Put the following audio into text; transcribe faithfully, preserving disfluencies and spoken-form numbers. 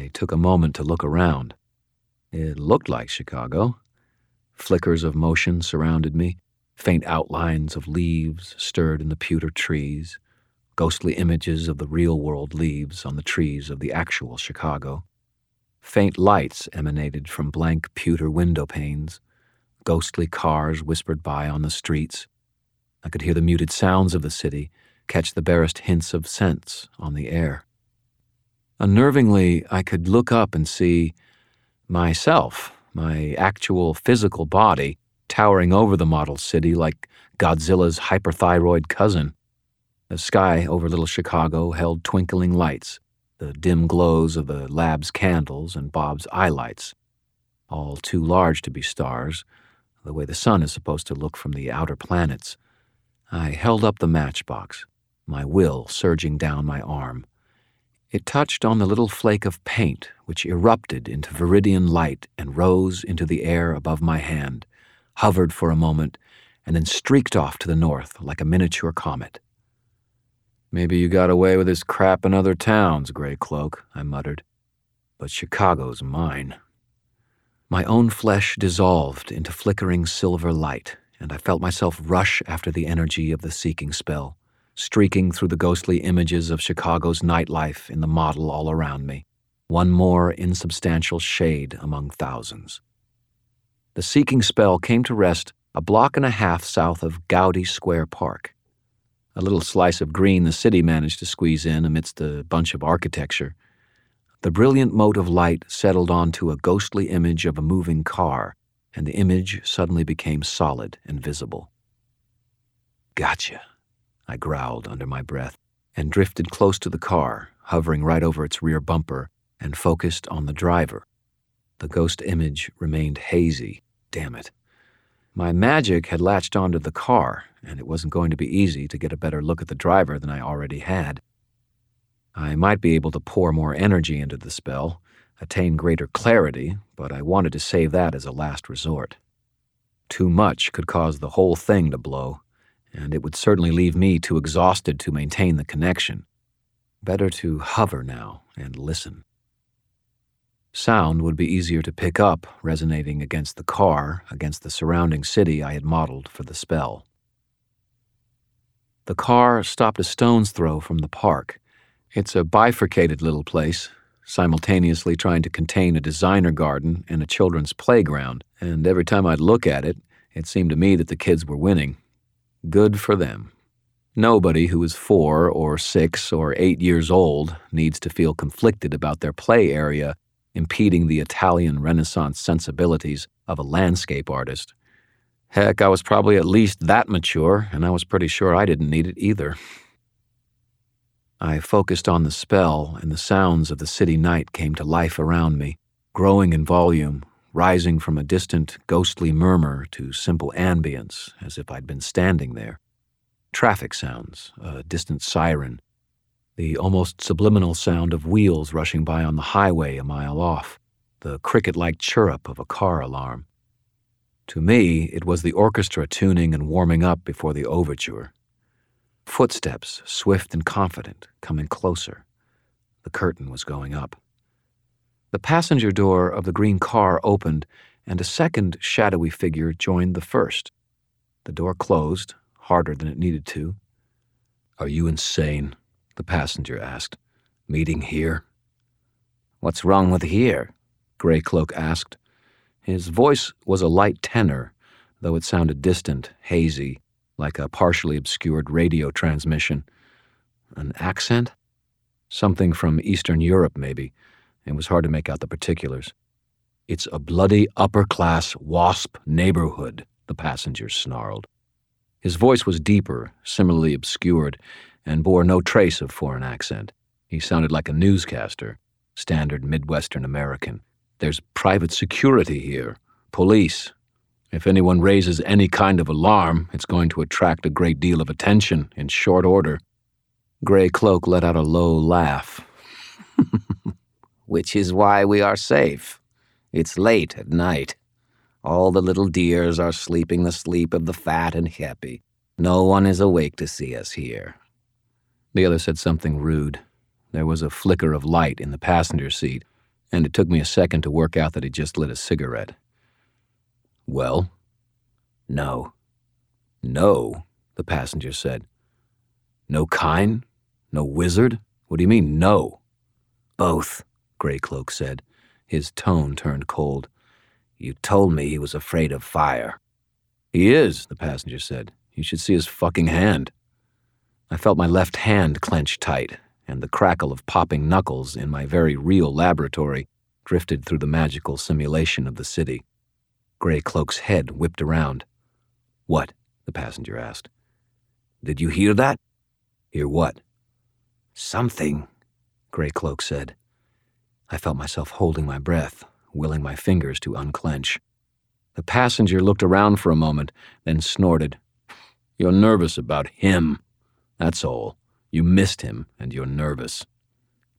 I took a moment to look around. It looked like Chicago. Flickers of motion surrounded me, faint outlines of leaves stirred in the pewter trees, ghostly images of the real-world leaves on the trees of the actual Chicago. Faint lights emanated from blank pewter window panes. Ghostly cars whispered by on the streets. I could hear the muted sounds of the city, catch the barest hints of scents on the air. Unnervingly, I could look up and see myself, my actual physical body, towering over the model city like Godzilla's hyperthyroid cousin. The sky over little Chicago held twinkling lights, the dim glows of the lab's candles and Bob's eyelights, all too large to be stars, the way the sun is supposed to look from the outer planets. I held up the matchbox, my will surging down my arm. It touched on the little flake of paint which erupted into viridian light and rose into the air above my hand, hovered for a moment, and then streaked off to the north like a miniature comet. "Maybe you got away with this crap in other towns, Gray Cloak," I muttered. "But Chicago's mine." My own flesh dissolved into flickering silver light, and I felt myself rush after the energy of the seeking spell, streaking through the ghostly images of Chicago's nightlife in the model all around me, one more insubstantial shade among thousands. The seeking spell came to rest a block and a half south of Gowdy Square Park, a little slice of green the city managed to squeeze in amidst a bunch of architecture. The brilliant mote of light settled onto a ghostly image of a moving car, and the image suddenly became solid and visible. "Gotcha," I growled under my breath, and drifted close to the car, hovering right over its rear bumper, and focused on the driver. The ghost image remained hazy. Damn it. My magic had latched onto the car, and it wasn't going to be easy to get a better look at the driver than I already had. I might be able to pour more energy into the spell, attain greater clarity, but I wanted to save that as a last resort. Too much could cause the whole thing to blow, and it would certainly leave me too exhausted to maintain the connection. Better to hover now and listen. Sound would be easier to pick up, resonating against the car, against the surrounding city I had modeled for the spell. The car stopped a stone's throw from the park. It's a bifurcated little place, simultaneously trying to contain a designer garden and a children's playground, and every time I'd look at it, it seemed to me that the kids were winning. Good for them. Nobody who is four or six or eight years old needs to feel conflicted about their play area impeding the Italian Renaissance sensibilities of a landscape artist. Heck, I was probably at least that mature, and I was pretty sure I didn't need it either. I focused on the spell, and the sounds of the city night came to life around me, growing in volume, rising from a distant, ghostly murmur to simple ambience, as if I'd been standing there. Traffic sounds, a distant siren, the almost subliminal sound of wheels rushing by on the highway a mile off, the cricket-like chirrup of a car alarm. To me, it was the orchestra tuning and warming up before the overture. Footsteps, swift and confident, coming closer. The curtain was going up. The passenger door of the green car opened, and a second shadowy figure joined the first. The door closed, harder than it needed to. "Are you insane?" the passenger asked. "Meeting here?" "What's wrong with here?" Gray Cloak asked. His voice was a light tenor, though it sounded distant, hazy, like a partially obscured radio transmission. An accent? Something from Eastern Europe, maybe. It was hard to make out the particulars. "It's a bloody upper-class WASP neighborhood," the passenger snarled. His voice was deeper, similarly obscured, and bore no trace of foreign accent. He sounded like a newscaster, standard Midwestern American. "There's private security here, police. If anyone raises any kind of alarm, it's going to attract a great deal of attention in short order." Gray Cloak let out a low laugh. "Which is why we are safe. It's late at night. All the little deers are sleeping the sleep of the fat and happy. No one is awake to see us here." The other said something rude. There was a flicker of light in the passenger seat. and it took me a second to work out that he just lit a cigarette. Well? No. No, the passenger said. No Kyne? No wizard? What do you mean, no? Both, Greycloak said. His tone turned cold. You told me he was afraid of fire. He is, the passenger said. You should see his fucking hand. I felt my left hand clench tight, and the crackle of popping knuckles in my very real laboratory drifted through the magical simulation of the city. Greycloak's head whipped around. What? The passenger asked. Did you hear that? Hear what? Something, Greycloak said. I felt myself holding my breath, willing my fingers to unclench. The passenger looked around for a moment, then snorted. You're nervous about him. That's all. You missed him, and you're nervous.